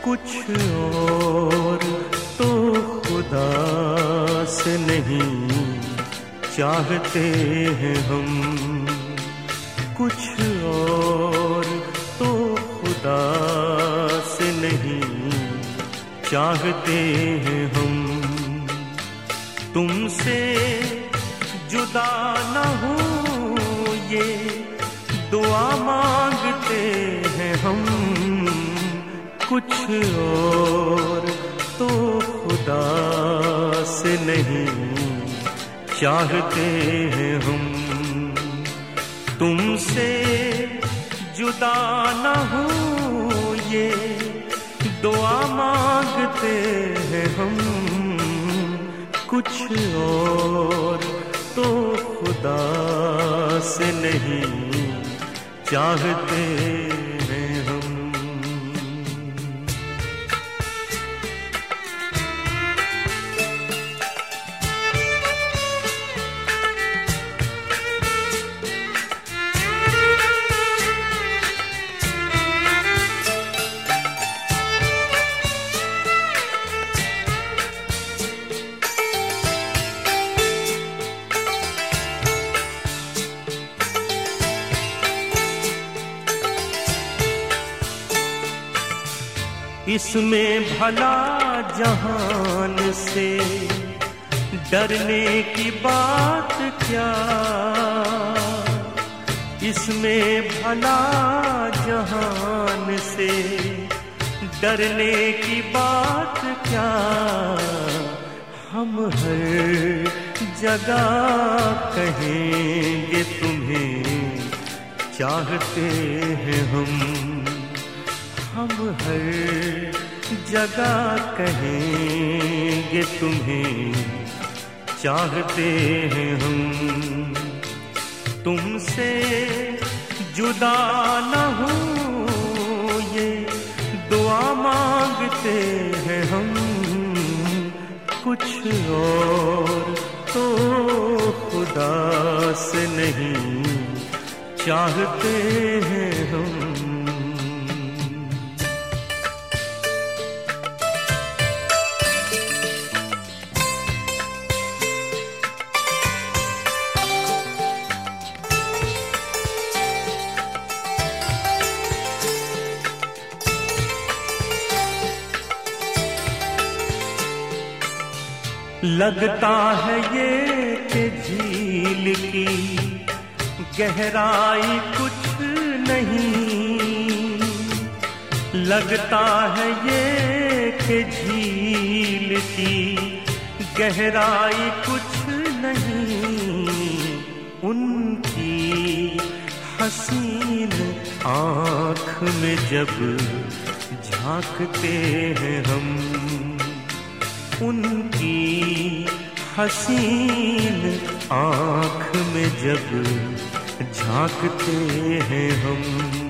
कुछ और तो खुदा से नहीं चाहते हैं हम, कुछ और तो खुदा से नहीं चाहते हैं हम। तुमसे जुदा न हो ये दुआ मांगते हैं हम, कुछ और तो खुदा से नहीं चाहते हैं हम। तुमसे जुदा न हो ये दुआ मांगते हैं हम, कुछ और तो खुदा से नहीं चाहते हैं हम। इसमें भला जहान से डरने की बात क्या, इसमें भला जहान से डरने की बात क्या। हम हर जगह कहेंगे तुम्हें चाहते हैं हम हर जगह कहेंगे तुम्हें चाहते हैं हम। तुमसे जुदा न हो ये दुआ मांगते हैं हम, कुछ और तो खुदा से नहीं चाहते हैं हम। लगता है ये कि झील की गहराई कुछ नहीं, लगता है ये कि झील की गहराई कुछ नहीं। उनकी हसीन आँख में जब झांकते हैं हम, उनकी हसीन आँख में जब झांकते हैं हम।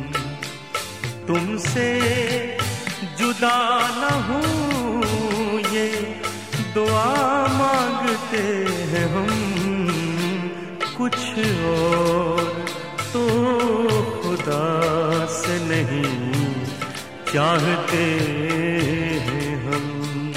तुमसे जुदा न हो ये दुआ मांगते हैं हम, कुछ और तो खुदा से नहीं चाहते हैं हम।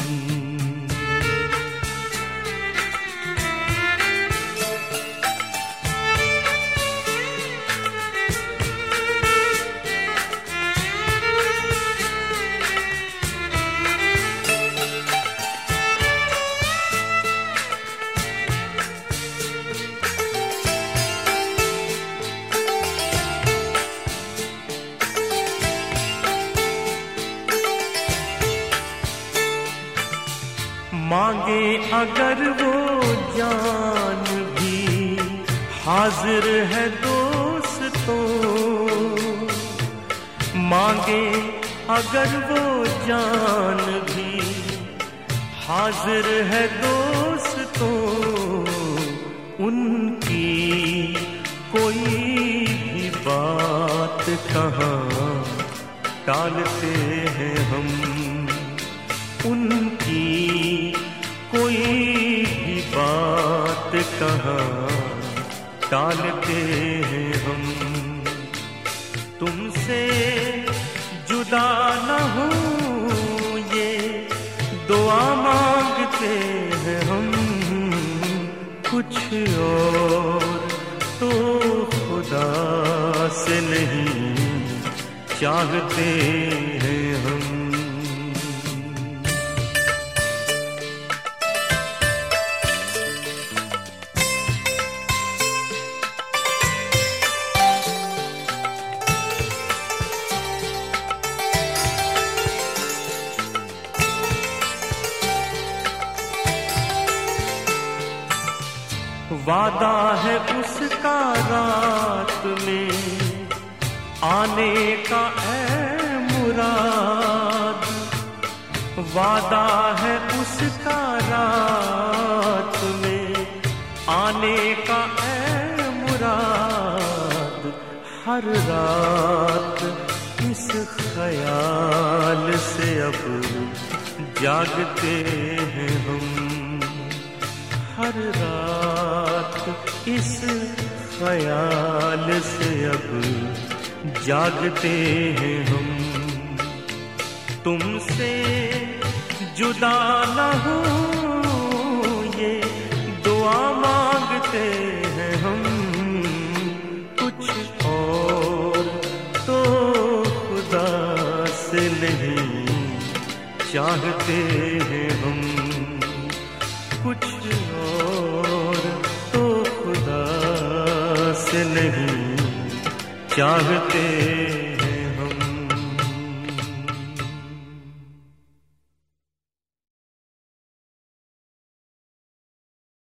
मांगे अगर वो जान भी हाजिर है दोस्तों, मांगे अगर वो जान भी हाजिर है दोस्तों। उनकी कोई भी बात कहाँ टालते हैं हम, उनकी कोई भी बात कहाँ टालते हैं हम। तुमसे जुदा न हो कुछ और तो खुदा से नहीं चाहते हैं हम। वादा है उसका रात में आने का ऐ मुराद, वादा है उसका रात में आने का ऐ मुराद। हर रात इस ख्याल से अब जागते हैं हम, हर रात इस ख्याल से अब जागते हैं हम। तुमसे जुदा न हूँ ये दुआ मांगते हैं हम, कुछ और तो खुदा से नहीं चाहते हैं हम, कुछ और तो खुदा से नहीं चाहते